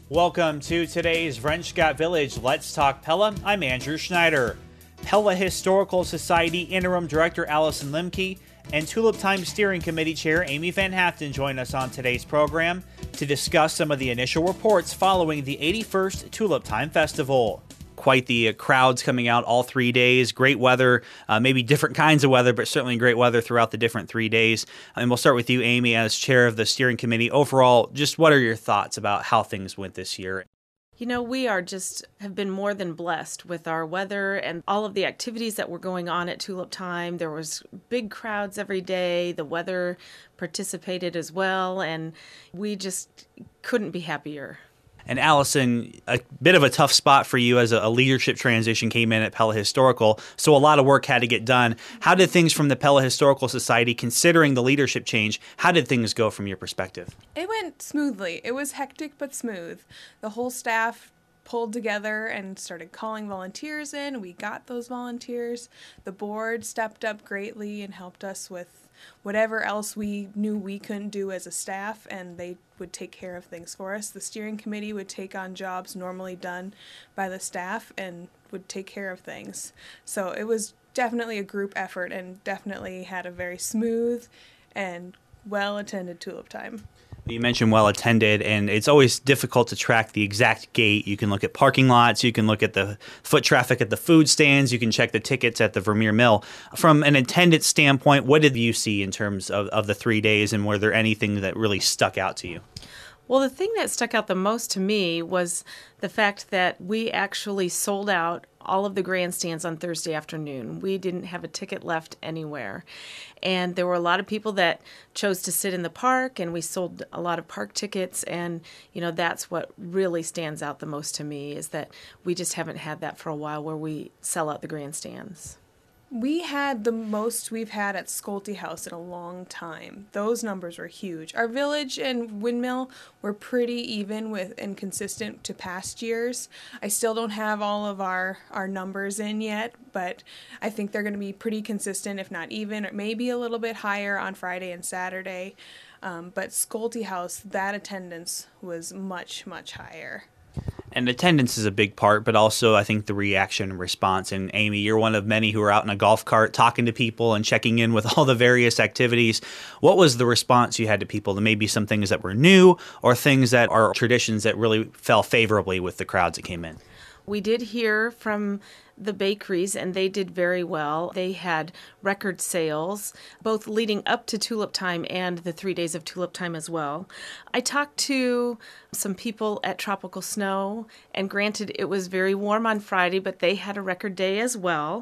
Welcome to today's Vrenschgott Village Let's Talk Pella. I'm Andrew Schneider. Pella Historical Society Interim Director Allison Lemke and Tulip Time Steering Committee Chair Amy Van Haften join us on today's program to discuss some of the initial reports following the 81st Tulip Time Festival. Quite the crowds coming out all 3 days. Great weather, maybe different kinds of weather, but certainly great weather throughout the different 3 days. And we'll start with you, Amy, as chair of the steering committee. Overall, just what are your thoughts about how things went this year? You know, we have been more than blessed with our weather and all of the activities that were going on at Tulip Time. There was big crowds every day. The weather participated as well, and we just couldn't be happier. And Allison, a bit of a tough spot for you as a leadership transition came in at Pella Historical, so a lot of work had to get done. How did things from the Pella Historical Society, considering the leadership change, how did things go from your perspective? It went smoothly. It was hectic but smooth. The whole staff pulled together and started calling volunteers in. We got those volunteers. The board stepped up greatly and helped us with whatever else we knew we couldn't do as a staff, and they would take care of things for us. The steering committee would take on jobs normally done by the staff and would take care of things. So it was definitely a group effort and definitely had a very smooth and well-attended Tulip Time. You mentioned well-attended, and it's always difficult to track the exact gate. You can look at parking lots, you can look at the foot traffic at the food stands, you can check the tickets at the Vermeer Mill. From an attendance standpoint, what did you see in terms of the 3 days, and were there anything that really stuck out to you? Well, the thing that stuck out the most to me was the fact that we actually sold out all of the grandstands on Thursday afternoon. We didn't have a ticket left anywhere. And there were a lot of people that chose to sit in the park, and we sold a lot of park tickets. And, you know, that's what really stands out the most to me, is that we just haven't had that for a while where we sell out the grandstands. We had the most we've had at Schulte House in a long time. Those numbers were huge. Our village and windmill were pretty even with and consistent to past years. I still don't have all of our numbers in yet, but I think they're going to be pretty consistent, if not even, or maybe a little bit higher on Friday and Saturday. But Schulte House, that attendance was much, much higher. And attendance is a big part, but also I think the reaction and response. And Amy, you're one of many who are out in a golf cart talking to people and checking in with all the various activities. What was the response you had to people? To maybe some things that were new or things that are traditions that really fell favorably with the crowds that came in? We did hear from the bakeries, and they did very well. They had record sales, both leading up to Tulip Time and the 3 days of Tulip Time as well. I talked to some people at Tropical Snow, and granted, it was very warm on Friday, but they had a record day as well.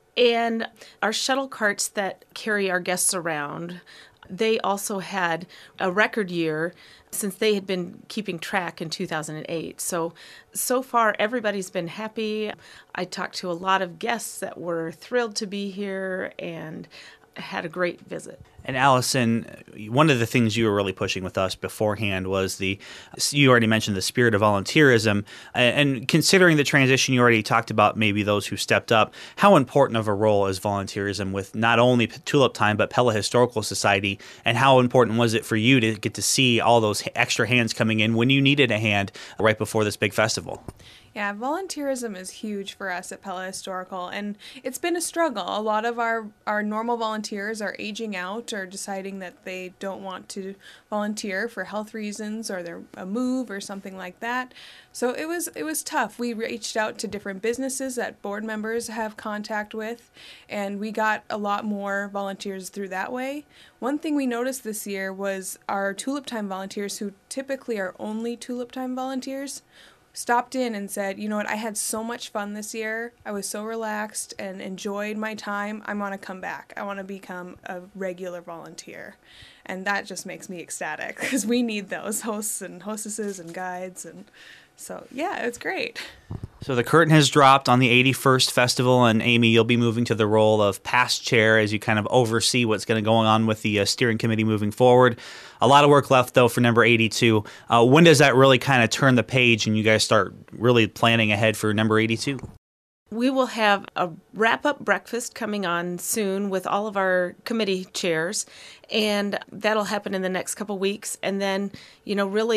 And our shuttle carts that carry our guests around, they also had a record year since they had been keeping track in 2008. So far, everybody's been happy. I talked to a lot of guests that were thrilled to be here and had a great visit. And Allison, one of the things you were really pushing with us beforehand was you already mentioned the spirit of volunteerism. And considering the transition, you already talked about maybe those who stepped up. How important of a role is volunteerism with not only Tulip Time, but Pella Historical Society? And how important was it for you to get to see all those extra hands coming in when you needed a hand right before this big festival? Yeah, volunteerism is huge for us at Pella Historical, and it's been a struggle. A lot of our normal volunteers are aging out or deciding that they don't want to volunteer for health reasons or they're a move or something like that. So it was tough. We reached out to different businesses that board members have contact with, and we got a lot more volunteers through that way. One thing we noticed this year was our Tulip Time volunteers, who typically are only Tulip Time volunteers, stopped in and said, you know what, I had so much fun this year. I was so relaxed and enjoyed my time. I want to come back. I want to become a regular volunteer. And that just makes me ecstatic because we need those hosts and hostesses and guides. And so, yeah, it's great. So the curtain has dropped on the 81st Festival, and Amy, you'll be moving to the role of past chair as you kind of oversee what's going to go on with the steering committee moving forward. A lot of work left, though, for number 82. When does that really kind of turn the page and you guys start really planning ahead for number 82? We will have a wrap-up breakfast coming on soon with all of our committee chairs, and that'll happen in the next couple weeks. And then, really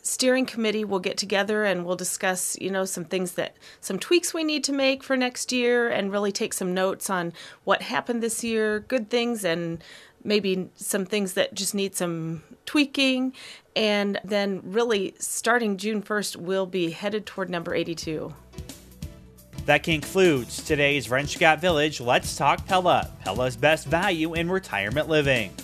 steering committee will get together and we'll discuss, some tweaks we need to make for next year and really take some notes on what happened this year, good things and maybe some things that just need some tweaking. And then really starting June 1st, we'll be headed toward number 82. That concludes today's Wrench Gap Village Let's Talk Pella, Pella's best value in retirement living.